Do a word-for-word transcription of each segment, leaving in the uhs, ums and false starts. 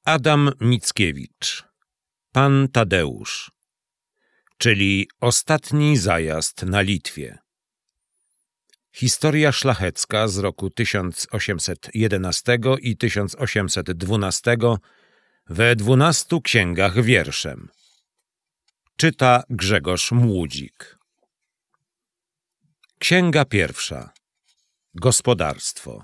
Adam Mickiewicz, Pan Tadeusz, czyli ostatni zajazd na Litwie. Historia szlachecka z roku tysiąc osiemset jedenastego i tysiąc osiemset dwunastego we dwunastu księgach wierszem. Czyta Grzegorz Młódzik. Księga pierwsza. Gospodarstwo.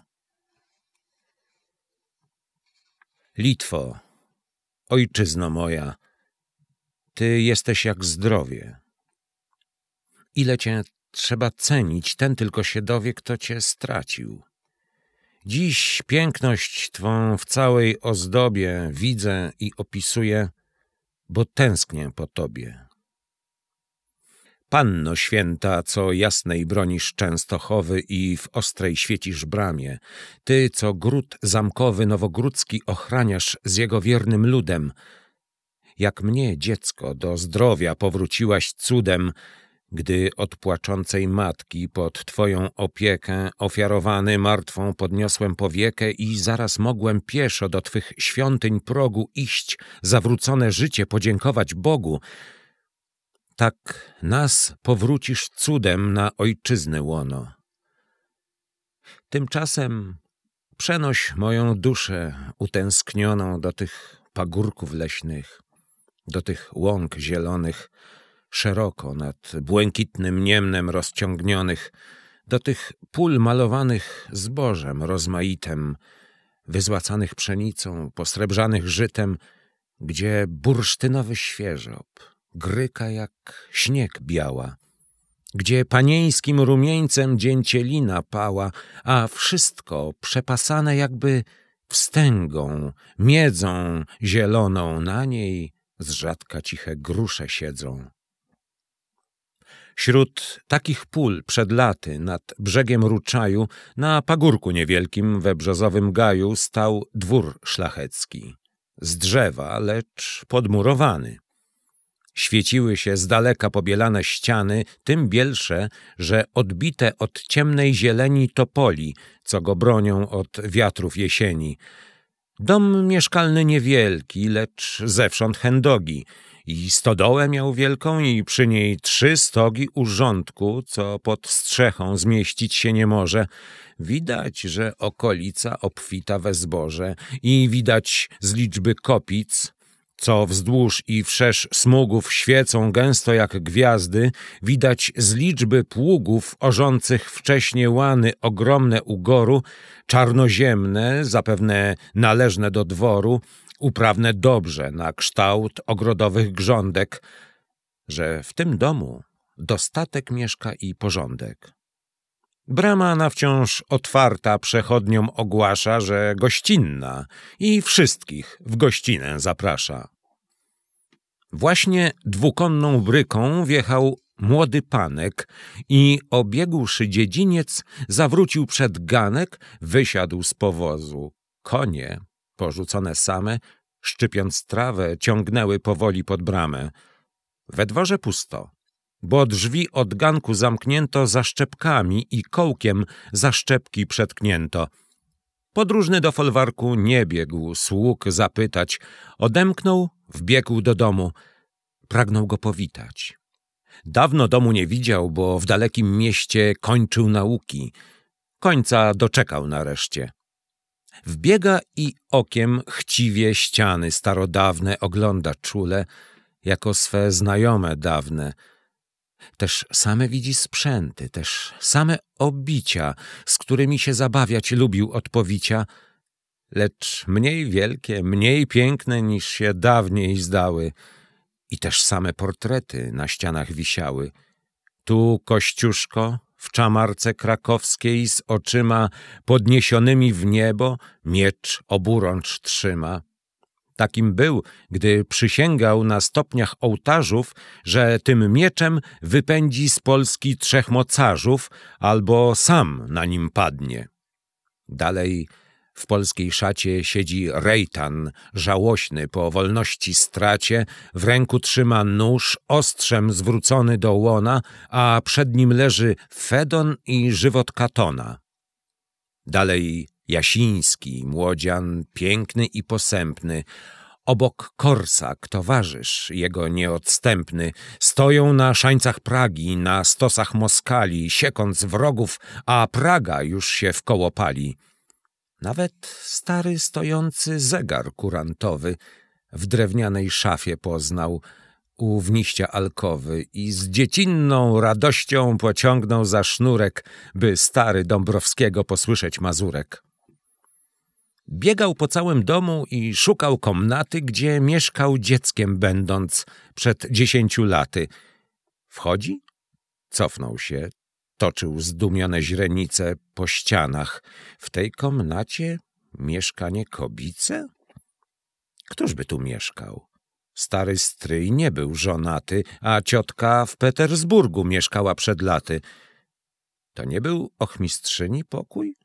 Litwo, ojczyzno moja, ty jesteś jak zdrowie. Ile cię trzeba cenić, ten tylko się dowie, kto cię stracił. Dziś piękność twą w całej ozdobie widzę i opisuję, bo tęsknię po tobie. Panno święta, co jasnej bronisz Częstochowy i w ostrej świecisz bramie, ty, co gród zamkowy nowogródzki ochraniasz z jego wiernym ludem, jak mnie, dziecko, do zdrowia powróciłaś cudem, gdy od płaczącej matki pod twoją opiekę ofiarowany martwą podniosłem powiekę i zaraz mogłem pieszo do twych świątyń progu iść, zawrócone życie podziękować Bogu. Tak nas powrócisz cudem na ojczyznę łono. Tymczasem przenoś moją duszę utęsknioną do tych pagórków leśnych, do tych łąk zielonych, szeroko nad błękitnym niemnem rozciągnionych, do tych pól malowanych zbożem rozmaitem, wyzłacanych pszenicą, posrebrzanych żytem, gdzie bursztynowy świeżop gryka jak śnieg biała, gdzie panieńskim rumieńcem dzięcielina pała, a wszystko przepasane jakby wstęgą, miedzą zieloną, na niej z rzadka ciche grusze siedzą. Śród takich pól przed laty nad brzegiem Ruczaju na pagórku niewielkim we brzozowym gaju stał dwór szlachecki, z drzewa, lecz podmurowany. Świeciły się z daleka pobielane ściany, tym bielsze, że odbite od ciemnej zieleni topoli, co go bronią od wiatrów jesieni. Dom mieszkalny niewielki, lecz zewsząd chędogi, i stodołę miał wielką i przy niej trzy stogi urządku, co pod strzechą zmieścić się nie może. Widać, że okolica obfita we zboże i widać z liczby kopic, co wzdłuż i wszerz smugów świecą gęsto jak gwiazdy, widać z liczby pługów orzących wcześnie łany ogromne ugoru, czarnoziemne, zapewne należne do dworu, uprawne dobrze na kształt ogrodowych grządek, że w tym domu dostatek mieszka i porządek. Brama na wciąż otwarta przechodniom ogłasza, że gościnna i wszystkich w gościnę zaprasza. Właśnie dwukonną bryką wjechał młody panek i obiegłszy dziedziniec zawrócił przed ganek, wysiadł z powozu. Konie, porzucone same, szczypiąc trawę, ciągnęły powoli pod bramę. We dworze pusto, bo drzwi od ganku zamknięto zaszczepkami i kołkiem zaszczepki przetknięto. Podróżny do folwarku nie biegł sług zapytać. Odemknął, wbiegł do domu. Pragnął go powitać. Dawno domu nie widział, bo w dalekim mieście kończył nauki. Końca doczekał nareszcie. Wbiega i okiem chciwie ściany starodawne ogląda czule, jako swe znajome dawne. Też same widzi sprzęty, też same obicia, z którymi się zabawiać lubił od powicia, lecz mniej wielkie, mniej piękne niż się dawniej zdały. I też same portrety na ścianach wisiały. Tu Kościuszko w czamarce krakowskiej z oczyma podniesionymi w niebo miecz oburącz trzyma. Takim był, gdy przysięgał na stopniach ołtarzów, że tym mieczem wypędzi z Polski trzech mocarzów, albo sam na nim padnie. Dalej w polskiej szacie siedzi Rejtan, żałośny po wolności stracie, w ręku trzyma nóż ostrzem zwrócony do łona, a przed nim leży Fedon i żywot Katona. Dalej Jasiński, młodzian piękny i posępny, obok Korsak, towarzysz jego nieodstępny, stoją na szańcach Pragi, na stosach Moskali, siekąc wrogów, a Praga już się wkoło pali. Nawet stary stojący zegar kurantowy w drewnianej szafie poznał u wniścia alkowy i z dziecinną radością pociągnął za sznurek, by stary Dąbrowskiego posłyszeć mazurek. Biegał po całym domu i szukał komnaty, gdzie mieszkał dzieckiem będąc przed dziesięciu laty. Wchodzi? Cofnął się, toczył zdumione źrenice po ścianach. W tej komnacie mieszkanie kobice? Któż by tu mieszkał? Stary stryj nie był żonaty, a ciotka w Petersburgu mieszkała przed laty. To nie był ochmistrzyni pokój?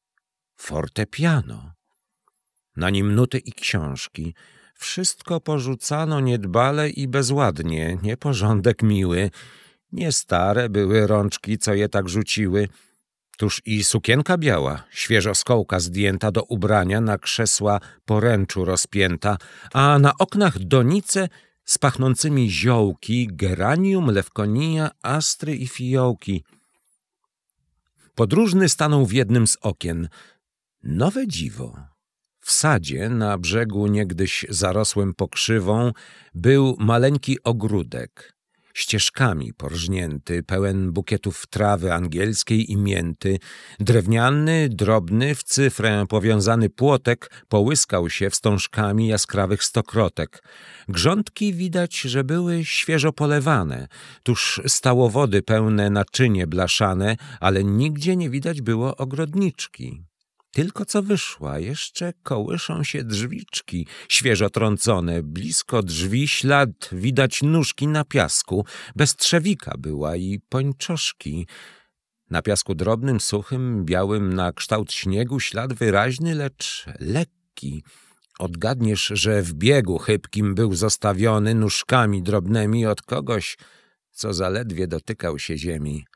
Fortepiano. Na nim nuty i książki. Wszystko porzucano niedbale i bezładnie, nieporządek miły. Nie stare były rączki, co je tak rzuciły. Tuż i sukienka biała, świeżo z kołka zdjęta do ubrania, na krzesła poręczu rozpięta, a na oknach donice z pachnącymi ziołki, geranium, lewkonia, astry i fiołki. Podróżny stanął w jednym z okien. Nowe dziwo. W sadzie, na brzegu niegdyś zarosłym pokrzywą, był maleńki ogródek, ścieżkami porżnięty, pełen bukietów trawy angielskiej i mięty. Drewniany, drobny, w cyfrę powiązany płotek połyskał się wstążkami jaskrawych stokrotek. Grządki widać, że były świeżo polewane. Tuż stało wody pełne naczynie blaszane, ale nigdzie nie widać było ogrodniczki. Tylko co wyszła, jeszcze kołyszą się drzwiczki, świeżo trącone. Blisko drzwi ślad, widać nóżki na piasku. Bez trzewika była i pończoszki. Na piasku drobnym, suchym, białym na kształt śniegu ślad wyraźny, lecz lekki. Odgadniesz, że w biegu chybkim był zostawiony nóżkami drobnymi od kogoś, co zaledwie dotykał się ziemi.